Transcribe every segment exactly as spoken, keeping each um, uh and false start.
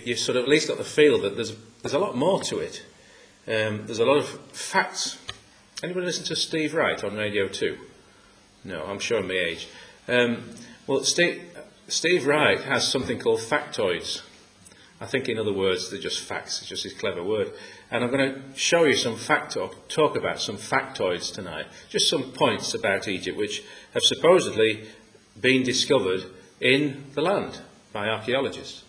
you sort of at least got the feel that there's there's a lot more to it. Um, there's a lot of facts. Anybody listen to Steve Wright on Radio two? No, I'm showing my age. Um, well, Steve, Steve Wright has something called factoids. I think, in other words, they're just facts. It's just his clever word. And I'm going to show you some fact or talk about some factoids tonight. Just some points about Egypt which have supposedly been discovered in the land by archaeologists.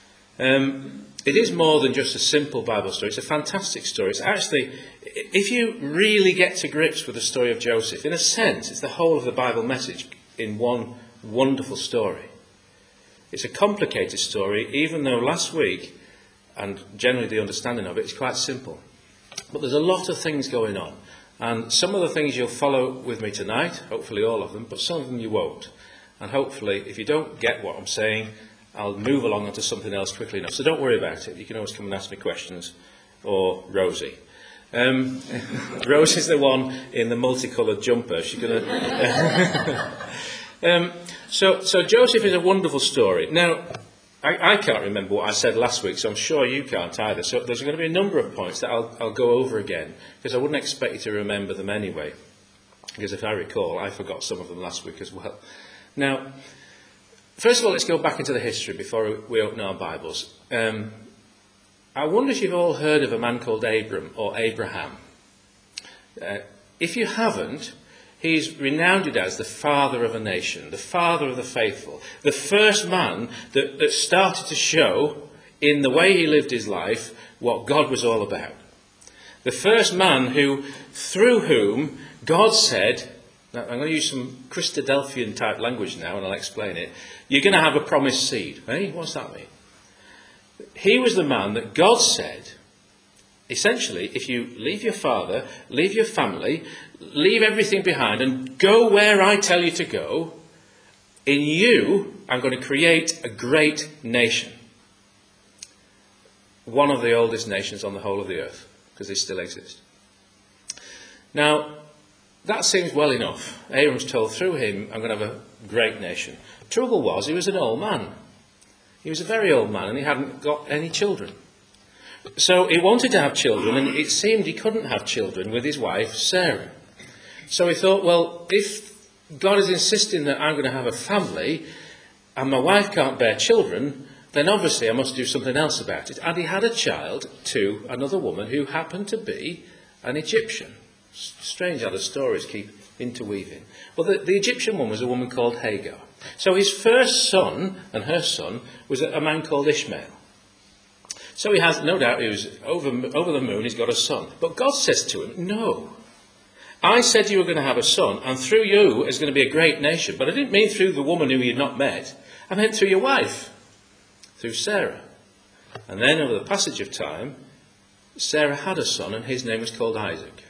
Um, it is more than just a simple Bible story. It's a fantastic story. It's actually, if you really get to grips with the story of Joseph, in a sense, it's the whole of the Bible message in one wonderful story. It's a complicated story, even though last week, and generally the understanding of it, is quite simple. But there's a lot of things going on. And some of the things you'll follow with me tonight, hopefully all of them, but some of them you won't. And hopefully, if you don't get what I'm saying, I'll move along onto something else quickly enough. So don't worry about it. You can always come and ask me questions. Or Rosie. Um, Rosie's the one in the multicoloured jumper. She's going to... um, so, so Joseph is a wonderful story. Now, I, I can't remember what I said last week, so I'm sure you can't either. So there's going to be a number of points that I'll, I'll go over again, because I wouldn't expect you to remember them anyway. Because if I recall, I forgot some of them last week as well. Now, first of all, let's go back into the history before we open our Bibles. Um, I wonder if you've all heard of a man called Abram or Abraham. Uh, if you haven't, he's renowned as the father of a nation, the father of the faithful, the first man that, that started to show in the way he lived his life what God was all about. The first man who, through whom God said, now I'm going to use some Christadelphian type language now and I'll explain it, you're going to have a promised seed. Eh? What's that mean? He was the man that God said, essentially, if you leave your father, leave your family, leave everything behind and go where I tell you to go, in you I'm going to create a great nation. One of the oldest nations on the whole of the earth, because they still exist. Now, that seems well enough. Abram's told through him, I'm going to have a great nation. Trouble was, he was an old man. He was a very old man and he hadn't got any children. So he wanted to have children, and it seemed he couldn't have children with his wife, Sarah. So he thought, well, if God is insisting that I'm going to have a family, and my wife can't bear children, then obviously I must do something else about it. And he had a child to another woman who happened to be an Egyptian. Strange how the stories keep interweaving. Well, the, the Egyptian woman was a woman called Hagar. So his first son, and her son, was a, a man called Ishmael. So he has, no doubt, he was over, over the moon, he's got a son. But God says to him, no. I said you were going to have a son, and through you is going to be a great nation. But I didn't mean through the woman who you'd not met. I meant through your wife, through Sarah. And then over the passage of time, Sarah had a son, and his name was called Isaac.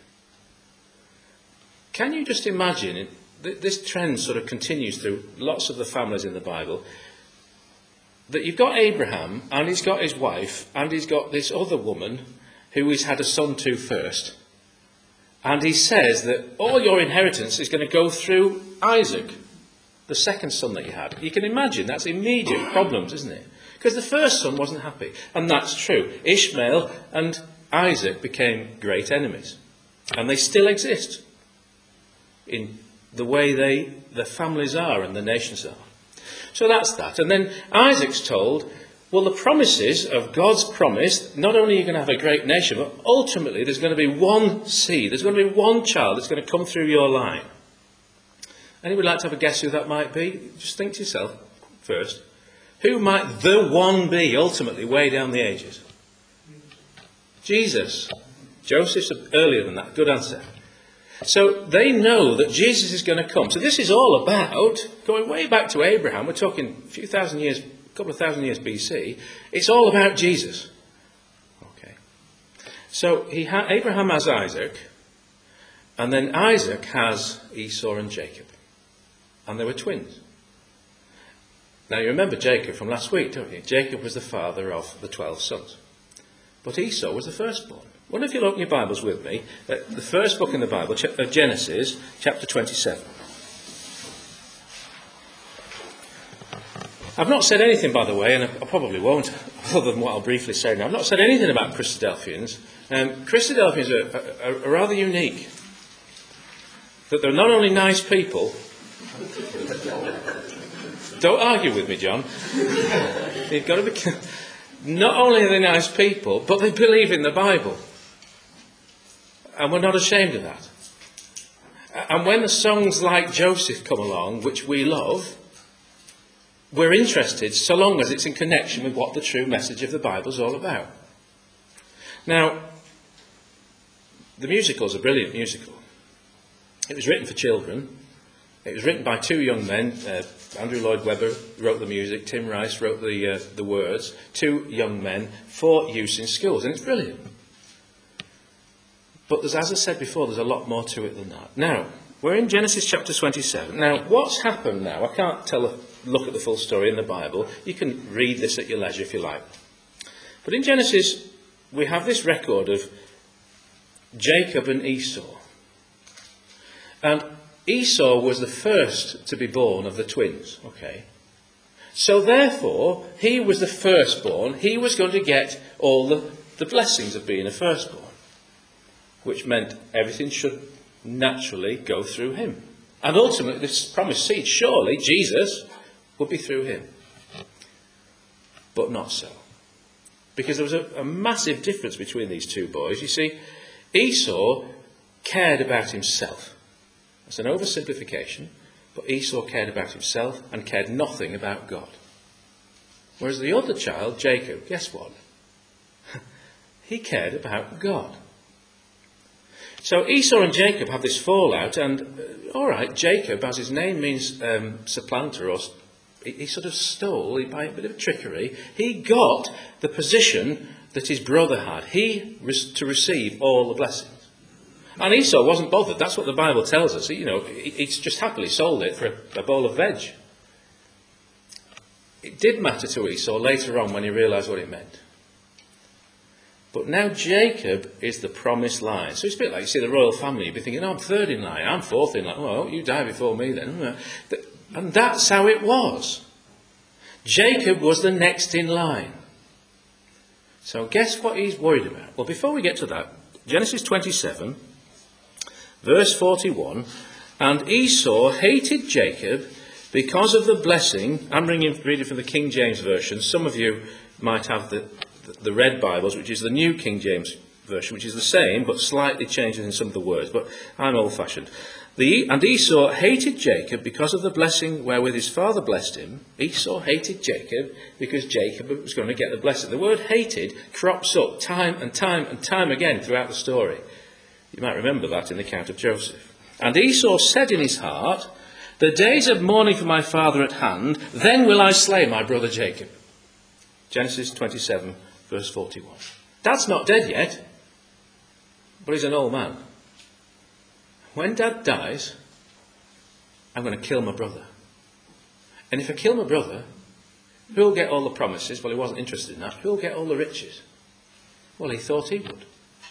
Can you just imagine, this trend sort of continues through lots of the families in the Bible, that you've got Abraham, and he's got his wife, and he's got this other woman who he's had a son to first. And he says that all your inheritance is going to go through Isaac, the second son that you had. You can imagine, that's immediate problems, isn't it? Because the first son wasn't happy. And that's true. Ishmael and Isaac became great enemies. And they still exist in the way they, the families are and the nations are. So that's that. And then Isaac's told, well, the promises of God's promise, not only are you going to have a great nation, but ultimately there's going to be one seed, there's going to be one child that's going to come through your line. Anybody like to have a guess who that might be? Just think to yourself first. Who might the one be ultimately way down the ages? Jesus. Joseph's earlier than that. Good answer. So they know that Jesus is going to come. So this is all about, going way back to Abraham, we're talking a few thousand years, a couple of thousand years B C, it's all about Jesus. Okay. So he ha- Abraham has Isaac, and then Isaac has Esau and Jacob. And they were twins. Now you remember Jacob from last week, don't you? Jacob was the father of the twelve sons. But Esau was the firstborn. I wonder if you'll open your Bibles with me at the first book in the Bible, Genesis, chapter twenty-seven. I've not said anything, by the way, and I probably won't, other than what I'll briefly say now. I've not said anything about Christadelphians. Um, Christadelphians are, are, are rather unique. That they're not only nice people. Don't argue with me, John. You've got to be. Not only are they nice people, but they believe in the Bible. And we're not ashamed of that. And when the songs like Joseph come along, which we love, we're interested so long as it's in connection with what the true message of the Bible is all about. Now, the musical is a brilliant musical. It was written for children. It was written by two young men. Uh, Andrew Lloyd Webber wrote the music. Tim Rice wrote the uh, the words. Two young men for use in schools. And it's brilliant. But there's, as I said before, there's a lot more to it than that. Now, we're in Genesis chapter twenty-seven. Now, what's happened now? I can't tell a look at the full story in the Bible. You can read this at your leisure if you like. But in Genesis, we have this record of Jacob and Esau. And Esau was the first to be born of the twins. Okay. So therefore, he was the firstborn. He was going to get all the, the blessings of being a firstborn. Which meant everything should naturally go through him. And ultimately, this promised seed, surely, Jesus, would be through him. But not so. Because there was a, a massive difference between these two boys. You see, Esau cared about himself. That's an oversimplification, but Esau cared about himself and cared nothing about God. Whereas the other child, Jacob, guess what? He cared about God. So Esau and Jacob have this fallout, and uh, all right, Jacob, as his name means um, supplanter, or he, he sort of stole, he, by a bit of trickery, he got the position that his brother had. He was to receive all the blessings. And Esau wasn't bothered. That's what the Bible tells us. You know, he, he's just happily sold it for a, a bowl of veg. It did matter to Esau later on when he realised what it meant. But now Jacob is the promised line. So it's a bit like, you see, the royal family. You'd be thinking, oh, I'm third in line, I'm fourth in line. Oh, you die before me then. And that's how it was. Jacob was the next in line. So guess what he's worried about? Well, before we get to that, Genesis twenty-seven, verse forty-one, and Esau hated Jacob because of the blessing. I'm reading, reading from the King James Version. Some of you might have the the red Bibles, which is the New King James Version, which is the same, but slightly changes in some of the words. But I'm old-fashioned. The, and Esau hated Jacob because of the blessing wherewith his father blessed him. Esau hated Jacob because Jacob was going to get the blessing. The word hated crops up time and time and time again throughout the story. You might remember that in the account of Joseph. And Esau said in his heart, the days of mourning for my father at hand, then will I slay my brother Jacob. Genesis twenty-seven, verse forty-one. Dad's not dead yet, but he's an old man. When Dad dies, I'm going to kill my brother. And if I kill my brother, who'll get all the promises? Well, he wasn't interested in that. Who'll get all the riches? Well, he thought he would.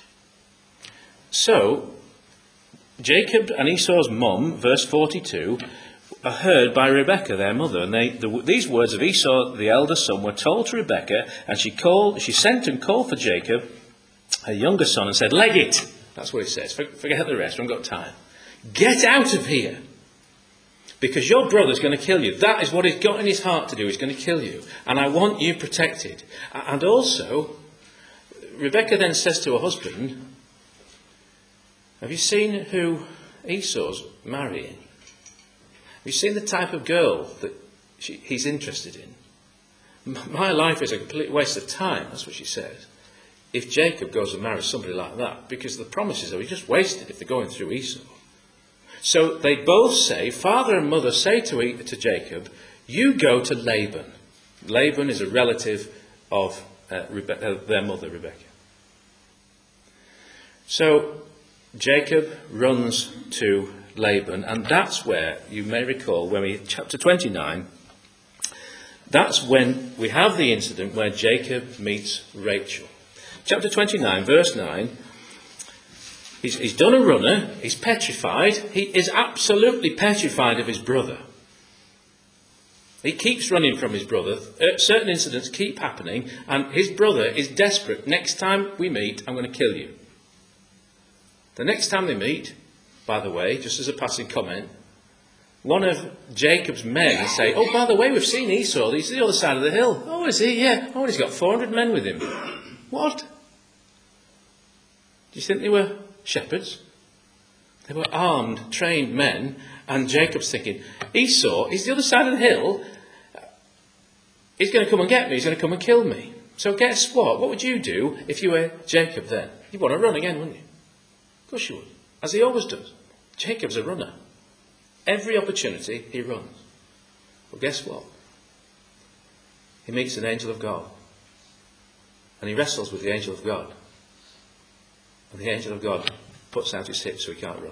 So, Jacob and Esau's mum, verse forty-two, are heard by Rebekah, their mother, and they, the, these words of Esau, the elder son, were told to Rebekah, and she called, she sent and called for Jacob, her younger son, and said, "Leg it." That's what it says. Forget the rest. We haven't got time. Get out of here, because your brother's going to kill you. That is what he's got in his heart to do. He's going to kill you, and I want you protected. And also, Rebekah then says to her husband, "Have you seen who Esau's marrying? Have you seen the type of girl that she, he's interested in? My life is a complete waste of time," that's what she says, "if Jacob goes and marries somebody like that, because the promises are just wasted if they're going through Esau." So they both say, father and mother say to, to Jacob, "You go to Laban." Laban is a relative of uh, Rebe- uh, their mother, Rebekah. So Jacob runs to Laban, and that's where, you may recall, when we, chapter twenty-nine, that's when we have the incident where Jacob meets Rachel. Chapter twenty-nine, verse nine, he's, he's done a runner, he's petrified, he is absolutely petrified of his brother. He keeps running from his brother. Uh, certain incidents keep happening, and his brother is desperate. Next time we meet, I'm going to kill you. The next time they meet, by the way, just as a passing comment, one of Jacob's men say, oh, by the way, we've seen Esau. He's the other side of the hill. Oh, is he? Yeah. Oh, he's got four hundred men with him. What? Do you think they were shepherds? They were armed, trained men. And Jacob's thinking, Esau, he's the other side of the hill. He's going to come and get me. He's going to come and kill me. So guess what? What would you do if you were Jacob then? You'd want to run again, wouldn't you? Of course you would. As he always does. Jacob's a runner. Every opportunity, he runs. But guess what? He meets an angel of God. And he wrestles with the angel of God. And the angel of God puts out his hips so he can't run.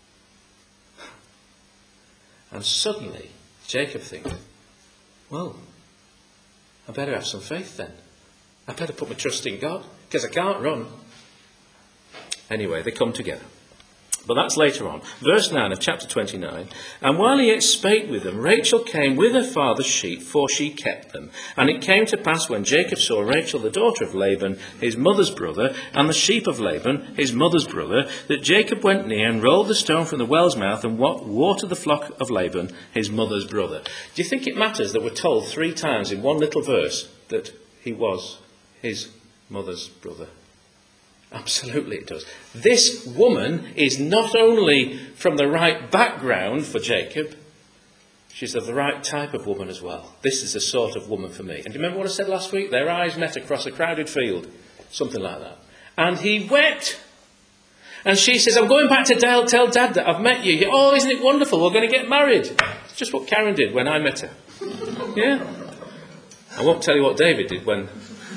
And suddenly, Jacob thinks, well, I better have some faith then. I better put my trust in God, because I can't run. Anyway, they come together. But that's later on. Verse nine of chapter twenty-nine. And while he yet spake with them, Rachel came with her father's sheep, for she kept them. And it came to pass, when Jacob saw Rachel, the daughter of Laban, his mother's brother, and the sheep of Laban, his mother's brother, that Jacob went near and rolled the stone from the well's mouth and watered the flock of Laban, his mother's brother. Do you think it matters that we're told three times in one little verse that he was his mother's brother? Absolutely it does. This woman is not only from the right background for Jacob, she's of the right type of woman as well. This is the sort of woman for me. And do you remember what I said last week? Their eyes met across a crowded field. Something like that. And he wept. And she says, I'm going back to Dale, tell Dad that I've met you. Oh, isn't it wonderful? We're going to get married. It's just what Karen did when I met her. Yeah. I won't tell you what David did when...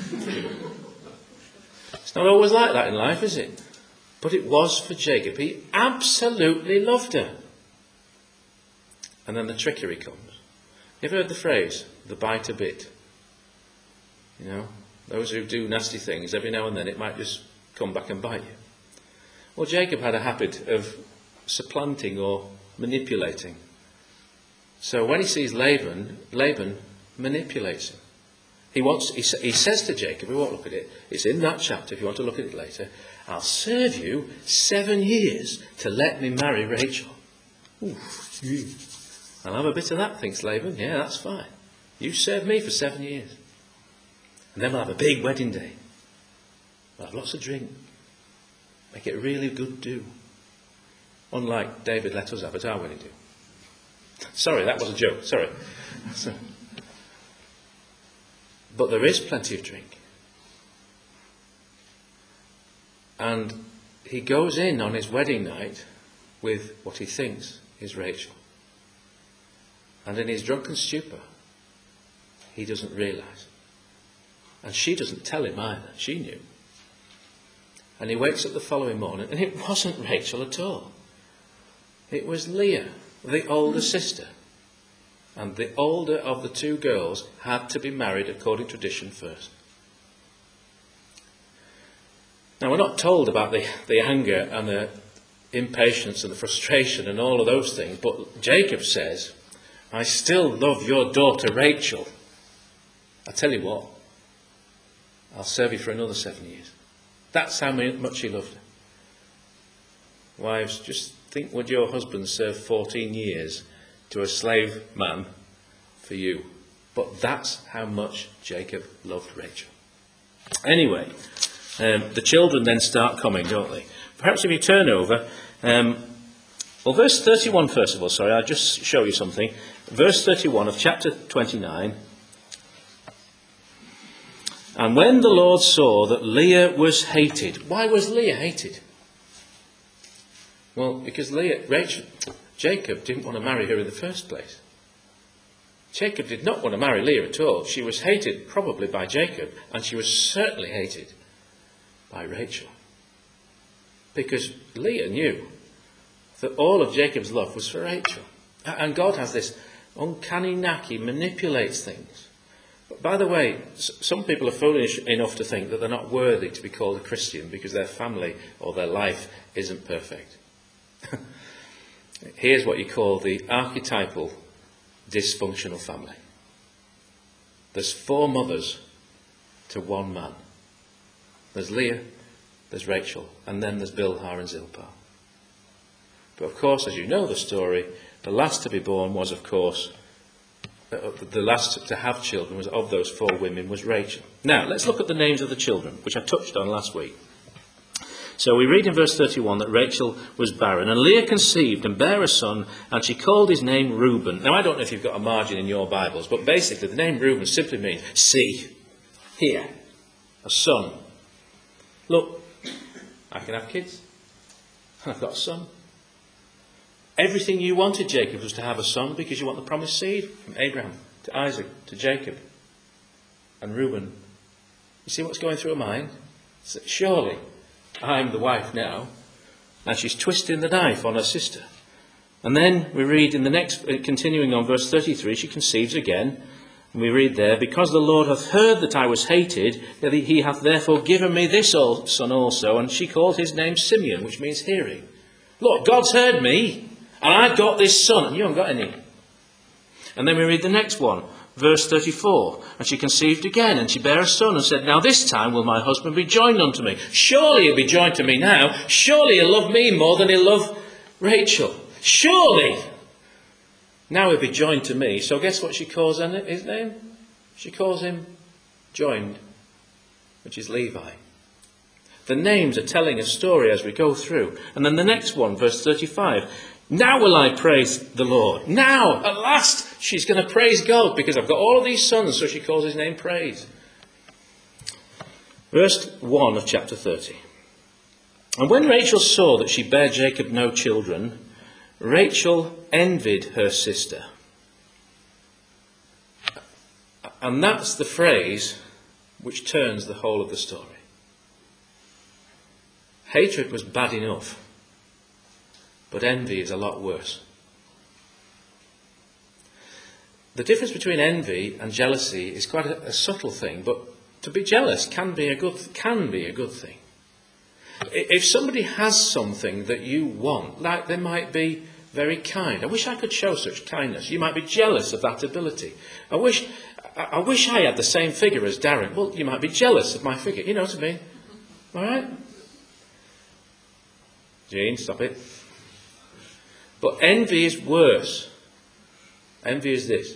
It's not always like that in life, is it? But it was for Jacob. He absolutely loved her. And then the trickery comes. You ever heard the phrase, the bite a bit? You know, those who do nasty things, every now and then it might just come back and bite you. Well, Jacob had a habit of supplanting or manipulating. So when he sees Laban, Laban manipulates him. He wants. He, he says to Jacob, we won't look at it, it's in that chapter if you want to look at it later, I'll serve you seven years to let me marry Rachel. Ooh, I'll have a bit of that, thinks Laban. Yeah, that's fine. You serve me for seven years. And then we'll have a big wedding day. We'll have lots of drink. Make it a really good do. Unlike David let us have at our wedding do. Sorry, that was a joke. Sorry. So, but there is plenty of drink. And he goes in on his wedding night with what he thinks is Rachel. And in his drunken stupor, he doesn't realise. And she doesn't tell him either. She knew. And he wakes up the following morning, and it wasn't Rachel at all. It was Leah, the older sister. And the older of the two girls had to be married according to tradition first. Now, we're not told about the, the anger and the impatience and the frustration and all of those things, but Jacob says, I still love your daughter Rachel. I tell you what, I'll serve you for another seven years. That's how much he loved her. Wives, just think, would your husband serve fourteen years to a slave man for you? But that's how much Jacob loved Rachel. Anyway, um, the children then start coming, don't they? Perhaps if you turn over, um, well, verse thirty-one first of all, sorry, I'll just show you something. Verse thirty-one of chapter twenty-nine. And when the Lord saw that Leah was hated. Why was Leah hated? Well, because Leah, Rachel, Jacob didn't want to marry her in the first place. Jacob did not want to marry Leah at all. She was hated probably by Jacob, and she was certainly hated by Rachel. Because Leah knew that all of Jacob's love was for Rachel. And God has this uncanny knack. He manipulates things. But by the way, some people are foolish enough to think that they're not worthy to be called a Christian because their family or their life isn't perfect. Here's what you call the archetypal dysfunctional family. There's four mothers to one man. There's Leah, there's Rachel, and then there's Bilhah and Zilpah. But of course, as you know the story, the last to be born was, of course, uh, the last to have children was of those four women was Rachel. Now, let's look at the names of the children, which I touched on last week. So we read in verse thirty-one that Rachel was barren, and Leah conceived and bare a son, and she called his name Reuben. Now, I don't know if you've got a margin in your Bibles, but basically the name Reuben simply means see, here, a son. Look, I can have kids. I've got a son. Everything you wanted, Jacob, was to have a son because you want the promised seed from Abraham to Isaac to Jacob and Reuben. You see what's going through her mind? Surely I'm the wife now, and she's twisting the knife on her sister. And then we read in the next, continuing on verse thirty-three, she conceives again. And we read there, because the Lord hath heard that I was hated, that he hath therefore given me this son also. And she called his name Simeon, which means hearing. Look, God's heard me, and I've got this son, and you haven't got any. And then we read the next one, verse thirty-four. And she conceived again, and she bare a son, and said, now this time will my husband be joined unto me. Surely he'll be joined to me now. Surely he'll love me more than he'll love Rachel. Surely. Now he'll be joined to me. So guess what she calls his name? She calls him joined, which is Levi. The names are telling a story as we go through. And then the next one, verse thirty-five. Now will I praise the Lord. Now, at last, she's going to praise God because I've got all of these sons, so she calls his name Praise. Verse one of chapter thirty. And when Rachel saw that she bare Jacob no children, Rachel envied her sister. And that's the phrase which turns the whole of the story. Hatred was bad enough, but envy is a lot worse. The difference between envy and jealousy is quite a, a subtle thing, but to be jealous can be a good can be a good thing. If somebody has something that you want, like they might be very kind. I wish I could show such kindness. You might be jealous of that ability. I wish I, I wish I had the same figure as Darren. Well, you might be jealous of my figure. You know what I mean? All right? Jean, stop it. But envy is worse. Envy is this.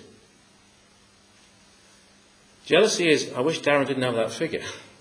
Jealousy is, I wish Darren didn't have that figure.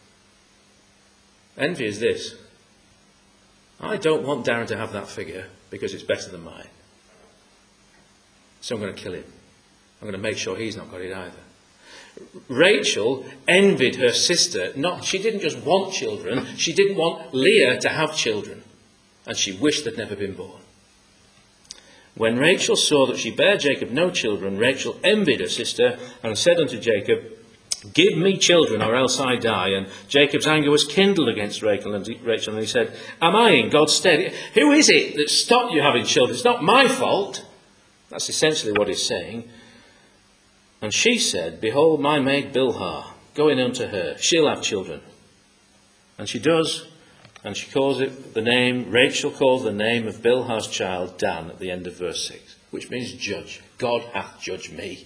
Envy is this. I don't want Darren to have that figure because it's better than mine. So I'm going to kill him. I'm going to make sure he's not got it either. Rachel envied her sister. Not, she didn't just want children. She didn't want Leah to have children. And she wished they'd never been born. When Rachel saw that she bare Jacob no children, Rachel envied her sister and said unto Jacob, give me children or else I die. And Jacob's anger was kindled against Rachel, and Rachel, and he said, am I in God's stead? Who is it that stopped you having children? It's not my fault. That's essentially what he's saying. And she said, behold, my maid Bilhah, go in unto her. She'll have children. And she does. And she calls it the name, Rachel calls the name of Bilhah's child Dan at the end of verse six, which means judge. God hath judged me.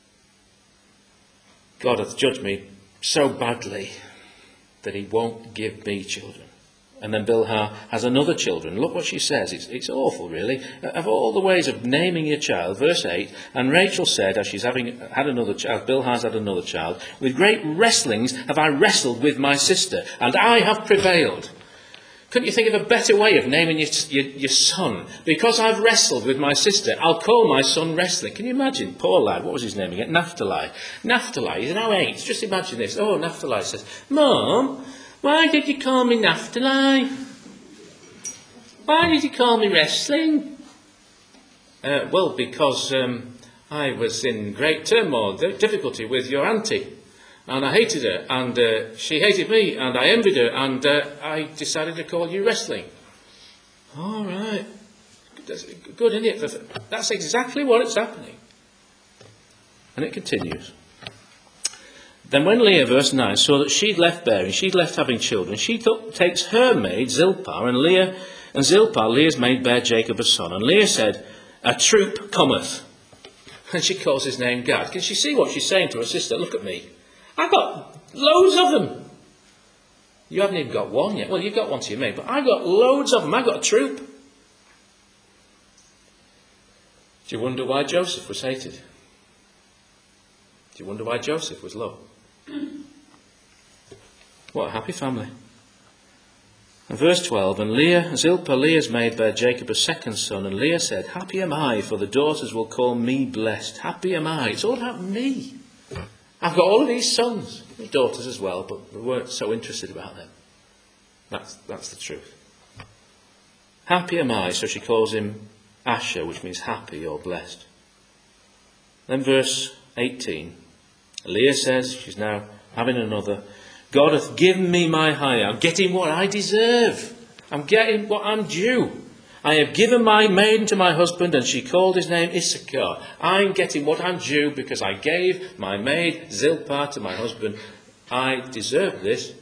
God hath judged me so badly that he won't give me children. And then Bilhah has another children. Look what she says. It's, it's awful, really. Of all the ways of naming your child, verse eight, and Rachel said, as she's having had another child, Bilhah's had another child, with great wrestlings have I wrestled with my sister, and I have prevailed. Couldn't you think of a better way of naming your, your, your son? Because I've wrestled with my sister, I'll call my son Wrestling. Can you imagine? Poor lad, what was his name again? Naphtali. Naphtali, he's now eight. Just imagine this. Oh, Naphtali says, Mum, why did you call me Naphtali? Why did you call me Wrestling? Uh, well, because um, I was in great turmoil, difficulty with your auntie. And I hated her, and uh, she hated me, and I envied her, and uh, I decided to call you Wrestling. All right. That's good, isn't it? That's exactly what is happening. And it continues. Then when Leah, verse nine, saw that she'd left bearing, she'd left having children, she took, takes her maid, Zilpah, and Leah, and Zilpah, Leah's maid, bare Jacob a son. And Leah said, a troop cometh. And she calls his name Gad. Can she see what she's saying to her sister? Look at me. I've got loads of them. You haven't even got one yet. Well, you've got one to your mate, but I've got loads of them. I've got a troop. Do you wonder why Joseph was hated? Do you wonder why Joseph was loved? What a happy family. And verse twelve, and Leah, Zilpah, Leah's maid, bare Jacob a second son, and Leah said, happy am I, for the daughters will call me blessed. Happy am I. It's all about me. I've got all of these sons, daughters as well, but we weren't so interested about them. That's, that's the truth. Happy am I, so she calls him Asher, which means happy or blessed. Then verse eighteen, Leah says, she's now having another, God hath given me my hire. I'm getting what I deserve. I'm getting what I'm due. I have given my maiden to my husband, and she called his name Issachar. I'm getting what I'm due because I gave my maid Zilpah to my husband. I deserve this.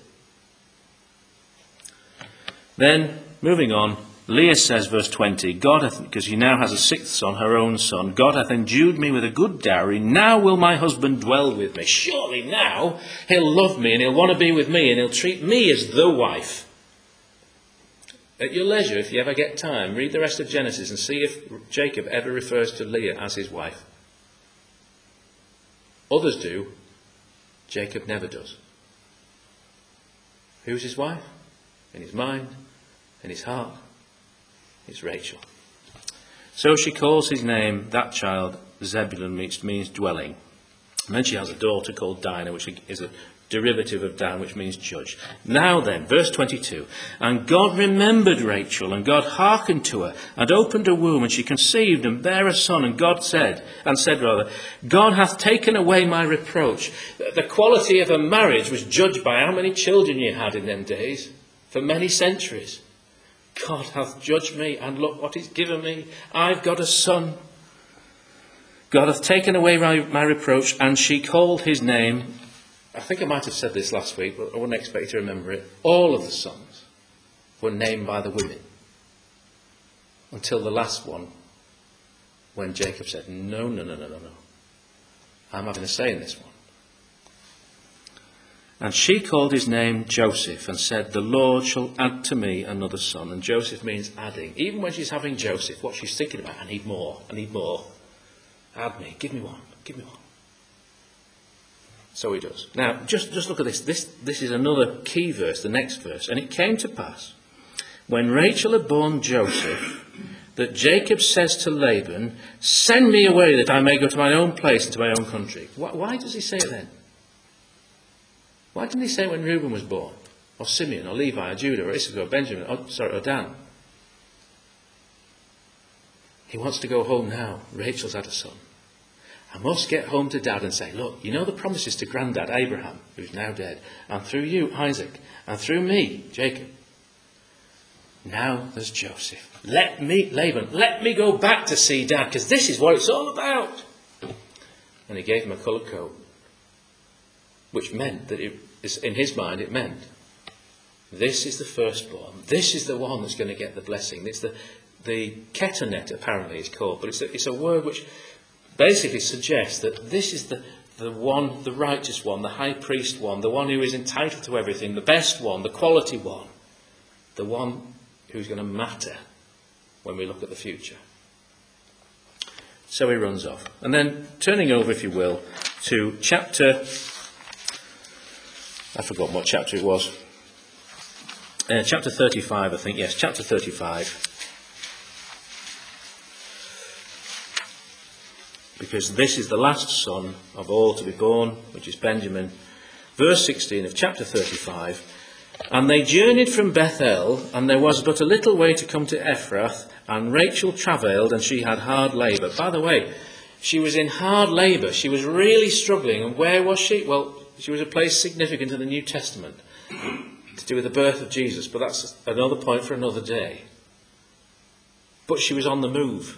Then, moving on, Leah says, verse twenty, God hath, because she now has a sixth son, her own son, God hath endued me with a good dowry. Now will my husband dwell with me. Surely now he'll love me and he'll want to be with me and he'll treat me as the wife. At your leisure, if you ever get time, read the rest of Genesis and see if Jacob ever refers to Leah as his wife. Others do. Jacob never does. Who's his wife? In his mind, in his heart. It's Rachel. So she calls his name, that child, Zebulun, which means dwelling. And then she has a daughter called Dinah, which is a derivative of Dan, which means judge. Now then, verse twenty-two. And God remembered Rachel, and God hearkened to her, and opened her womb, and she conceived and bare a son. And God said, and said rather, God hath taken away my reproach. The quality of a marriage was judged by how many children you had in them days, for many centuries. God hath judged me, and look what he's given me. I've got a son. God hath taken away my, my reproach, and she called his name, I think I might have said this last week, but I wouldn't expect you to remember it. All of the sons were named by the women, until the last one, when Jacob said, no, no, no, no, no, no. I'm having a say in this one. And she called his name Joseph, and said, the Lord shall add to me another son. And Joseph means adding. Even when she's having Joseph, what she's thinking about, I need more, I need more. Add me, give me one, give me one. So he does. Now, just, just look at this. This. This is another key verse, the next verse. And it came to pass, when Rachel had borne Joseph, that Jacob says to Laban, send me away that I may go to my own place and to my own country. Why, why does he say it then? Why didn't he say it when Reuben was born? Or Simeon, or Levi, or Judah, or Issachar, or Benjamin, or, sorry, or Dan? He wants to go home now. Rachel's had a son. I must get home to Dad and say, look, you know the promises to Granddad Abraham, who's now dead, and through you, Isaac, and through me, Jacob. Now there's Joseph. Let me, Laban, let me go back to see Dad, because this is what it's all about. And he gave him a coloured coat, which meant that it, in his mind it meant, this is the firstborn. This is the one that's going to get the blessing. It's the, the ketonet, apparently it's called, but it's a, it's a word which basically suggests that this is the, the one, the righteous one, the high priest one, the one who is entitled to everything, the best one, the quality one, the one who's going to matter when we look at the future. So he runs off. And then turning over, if you will, to chapter, I forgot what chapter it was. Uh, chapter thirty-five, I think, yes, chapter thirty-five. Because this is the last son of all to be born, which is Benjamin. Verse sixteen of chapter thirty-five. And they journeyed from Bethel, and there was but a little way to come to Ephrath, and Rachel travailed, and she had hard labour. By the way, she was in hard labour. She was really struggling. And where was she? Well, she was a place significant in the New Testament to do with the birth of Jesus, but that's another point for another day. But she was on the move.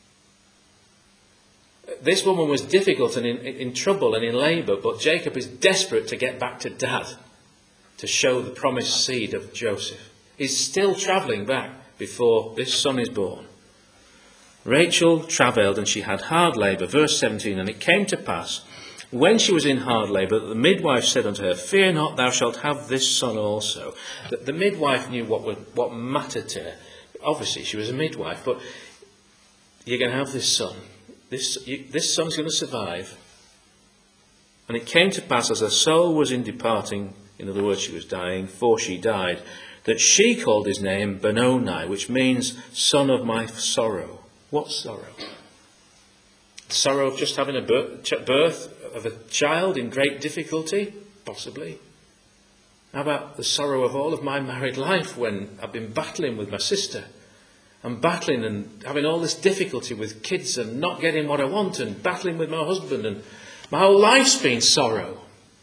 This woman was difficult and in, in trouble and in labour, but Jacob is desperate to get back to Dad to show the promised seed of Joseph. He's still travelling back before this son is born. Rachel travailed and she had hard labour. Verse seventeen, and it came to pass, when she was in hard labour, that the midwife said unto her, fear not, thou shalt have this son also. The, the midwife knew what would, what mattered to her. Obviously, she was a midwife, but you're going to have this son. This, you, this son's going to survive. And it came to pass, as her soul was in departing, in other words, she was dying, for she died, that she called his name Benoni, which means son of my sorrow. What sorrow? The sorrow of just having a birth of a child in great difficulty? Possibly. How about the sorrow of all of my married life when I've been battling with my sister? I'm battling and having all this difficulty with kids and not getting what I want and battling with my husband, and my whole life's been sorrow.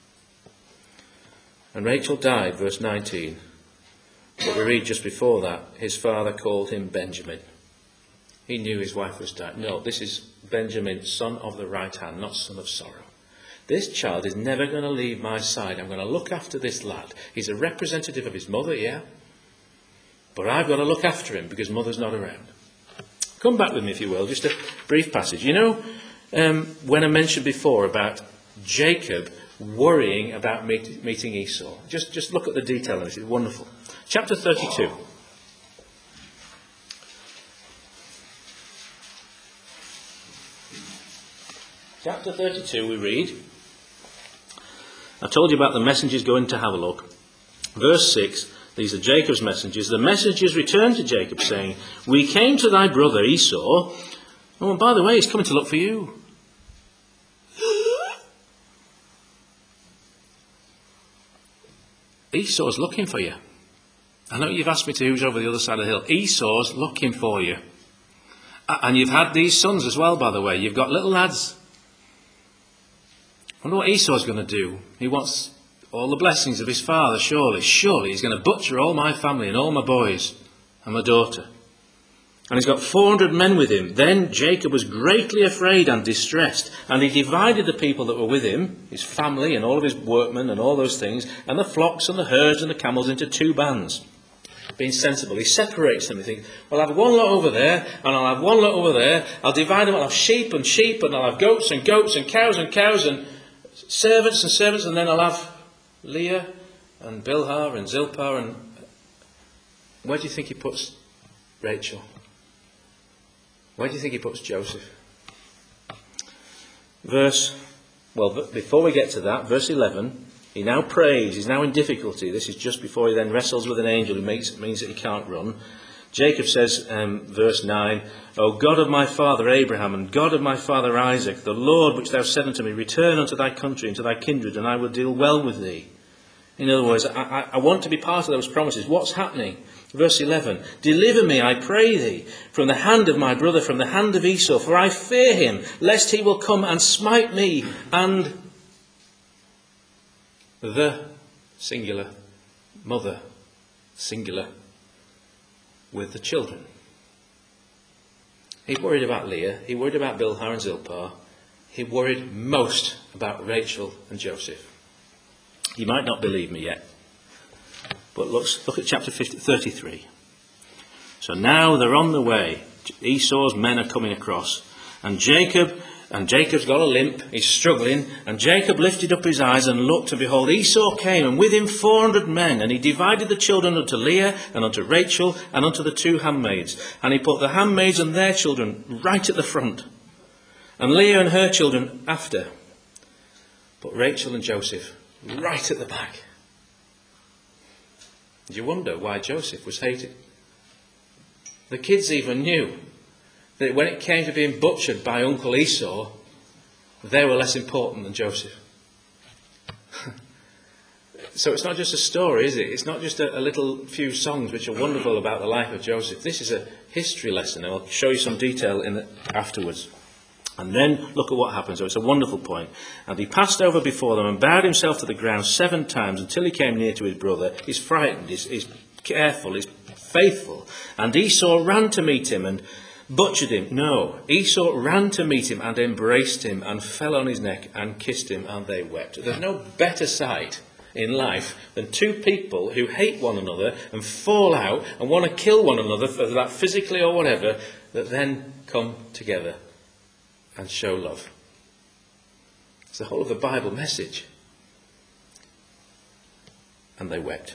And Rachel died, verse nineteen. But we read just before that, his father called him Benjamin. He knew his wife was dying. No, this is Benjamin, son of the right hand, not son of sorrow. This child is never going to leave my side. I'm going to look after this lad. He's a representative of his mother, yeah? But I've got to look after him because mother's not around. Come back with me, if you will, just a brief passage. You know, um, when I mentioned before about Jacob worrying about meet, meeting Esau. Just, just look at the detail of this. It's wonderful. Chapter thirty-two. Chapter thirty-two, we read. I told you about the messengers going to have a look. Verse six, these are Jacob's messengers. The messengers returned to Jacob, saying, we came to thy brother Esau. Oh, and by the way, he's coming to look for you. Esau's looking for you. I know you've asked me to who's over the other side of the hill. Esau's looking for you. And you've had these sons as well, by the way. You've got little lads. I wonder what Esau's going to do. He wants all the blessings of his father, surely. Surely he's going to butcher all my family and all my boys and my daughter. And he's got four hundred men with him. Then Jacob was greatly afraid and distressed. And he divided the people that were with him, his family and all of his workmen and all those things, and the flocks and the herds and the camels into two bands. Being sensible, he separates them. He thinks, well, I'll have one lot over there, and I'll have one lot over there. I'll divide them. I'll have sheep and sheep, and I'll have goats and goats and cows and cows and servants and servants, and then I'll have Leah and Bilhah and Zilpah. And where do you think he puts Rachel? Where do you think he puts Joseph? Verse, well, before we get to that, verse eleven, he now prays, he's now in difficulty. This is just before he then wrestles with an angel who makes, means that he can't run. Jacob says, um, verse nine, O God of my father Abraham and God of my father Isaac, the Lord which thou said unto me, return unto thy country and to thy kindred, and I will deal well with thee. In other words, I, I, I want to be part of those promises. What's happening? Verse eleven, deliver me, I pray thee, from the hand of my brother, from the hand of Esau, for I fear him, lest he will come and smite me and the singular mother, singular, with the children. He worried about Leah, he worried about Bilhah and Zilpah, he worried most about Rachel and Joseph. You might not believe me yet, but look, look at chapter thirty-three. So now they're on the way. Esau's men are coming across, and Jacob And Jacob's got a limp, he's struggling, and Jacob lifted up his eyes and looked, and behold, Esau came, and with him four hundred men, and he divided the children unto Leah, and unto Rachel, and unto the two handmaids. And he put the handmaids and their children right at the front, and Leah and her children after. But Rachel and Joseph right at the back. Do you wonder why Joseph was hated? The kids even knew that when it came to being butchered by Uncle Esau, they were less important than Joseph. So it's not just a story, is it? It's not just a, a little few songs which are wonderful about the life of Joseph. This is a history lesson. I'll show you some detail in the, afterwards. And then look at what happens. So it's a wonderful point. And he passed over before them and bowed himself to the ground seven times until he came near to his brother. He's frightened, he's, he's careful, he's faithful. And Esau ran to meet him and butchered him. No, Esau ran to meet him and embraced him and fell on his neck and kissed him, and they wept. There's no better sight in life than two people who hate one another and fall out and want to kill one another, for that physically or whatever, that then come together and show love. It's the whole of the Bible message. And they wept.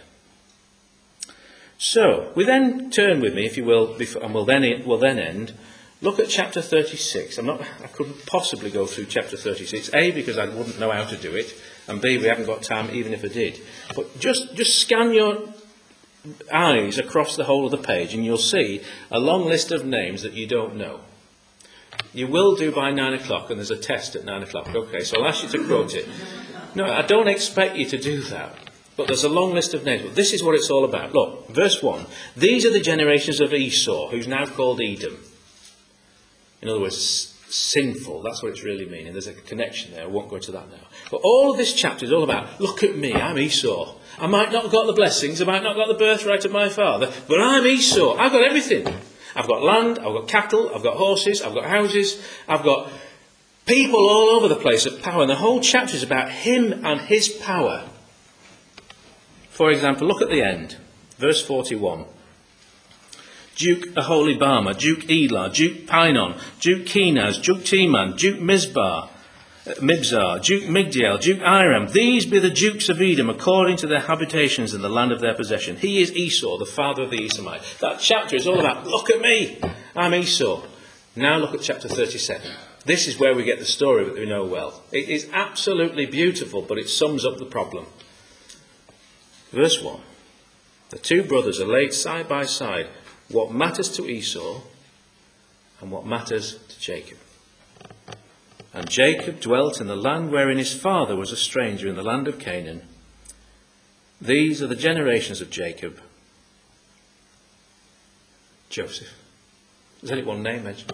So, we then turn with me, if you will, before, and we'll then, we'll then end. Look at chapter thirty-six. I'm not, I couldn't possibly go through chapter thirty-six. A, because I wouldn't know how to do it. And B, we haven't got time even if I did. But just, just scan your eyes across the whole of the page and you'll see a long list of names that you don't know. You will do by nine o'clock, and there's a test at nine o'clock. Okay, so I'll ask you to quote it. No, I don't expect you to do that. But there's a long list of names. But this is what it's all about. Look, verse one. These are the generations of Esau, who's now called Edom. In other words, sinful. That's what it's really meaning. There's a connection there. I won't go into that now. But all of this chapter is all about, look at me, I'm Esau. I might not have got the blessings, I might not have got the birthright of my father, but I'm Esau. I've got everything. I've got land, I've got cattle, I've got horses, I've got houses, I've got people all over the place of power. And the whole chapter is about him and his power. For example, look at the end. Verse forty-one. Duke Aholibama, Duke Elah, Duke Pinon, Duke Kenaz, Duke Teman, Duke Mizbar, uh, Mibzar, Duke Migdiel, Duke Iram. These be the dukes of Edom according to their habitations in the land of their possession. He is Esau, the father of the Edomites. That chapter is all about, look at me, I'm Esau. Now look at chapter thirty-seven. This is where we get the story that we know well. It is absolutely beautiful, but it sums up the problem. Verse one. The two brothers are laid side by side. What matters to Esau and what matters to Jacob. And Jacob dwelt in the land wherein his father was a stranger, in the land of Canaan. These are the generations of Jacob. Joseph. There's only one name mentioned.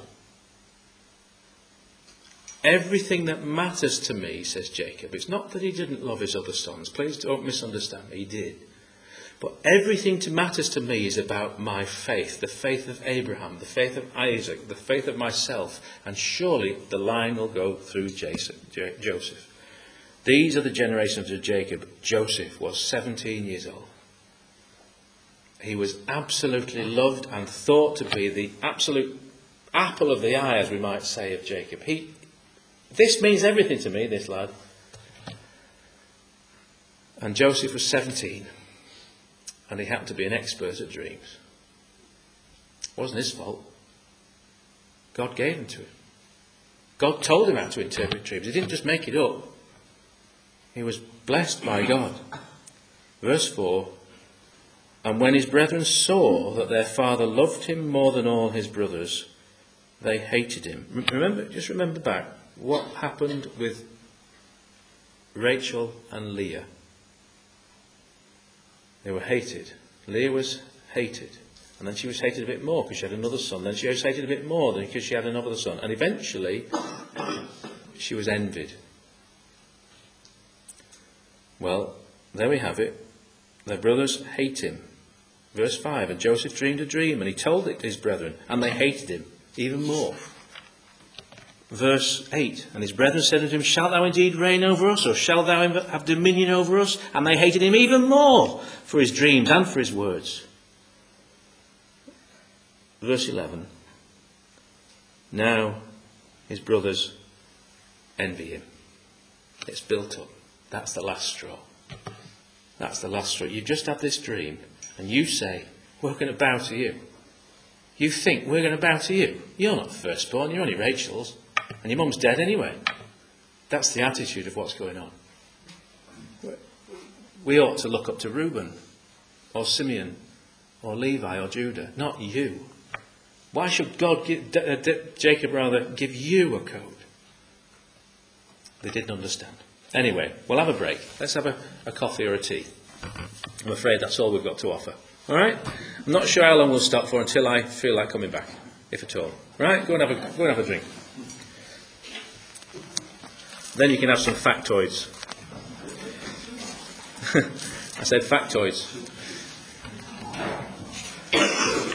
Everything that matters to me, says Jacob. It's not that he didn't love his other sons. Please don't misunderstand me. He did. But everything that matters to me is about my faith. The faith of Abraham, the faith of Isaac, the faith of myself. And surely the line will go through Joseph. These are the generations of Jacob. Joseph was seventeen years old. He was absolutely loved and thought to be the absolute apple of the eye, as we might say, of Jacob. He, this means everything to me, this lad. And Joseph was seventeen. And he happened to be an expert at dreams. It wasn't his fault. God gave him to him. God told him how to interpret dreams. He didn't just make it up. He was blessed by God. Verse four. And when his brethren saw that their father loved him more than all his brothers, they hated him. Remember, just remember back what happened with Rachel and Leah. They were hated. Leah was hated. And then she was hated a bit more because she had another son. Then she was hated a bit more because she had another son. And eventually, she was envied. Well, there we have it. Their brothers hate him. Verse five. And Joseph dreamed a dream, and he told it to his brethren, and they hated him even more. Verse eight. And his brethren said unto him, shalt thou indeed reign over us, or shalt thou have dominion over us? And they hated him even more for his dreams and for his words. Verse eleven. Now his brothers envy him. It's built up. That's the last straw. That's the last straw. You've just had this dream, and you say, we're going to bow to you. You think we're going to bow to you. You're not the firstborn, you're only Rachel's. And your mum's dead anyway. That's the attitude of what's going on. We ought to look up to Reuben, or Simeon, or Levi, or Judah, not you. Why should God give, uh, Jacob rather, give you a code? They didn't understand. Anyway, we'll have a break. Let's have a, a coffee or a tea. I'm afraid that's all we've got to offer. All right? I'm not sure how long we'll stop for until I feel like coming back, if at all. All right? Go and have a, go and have a drink. Then you can have some factoids. I said factoids.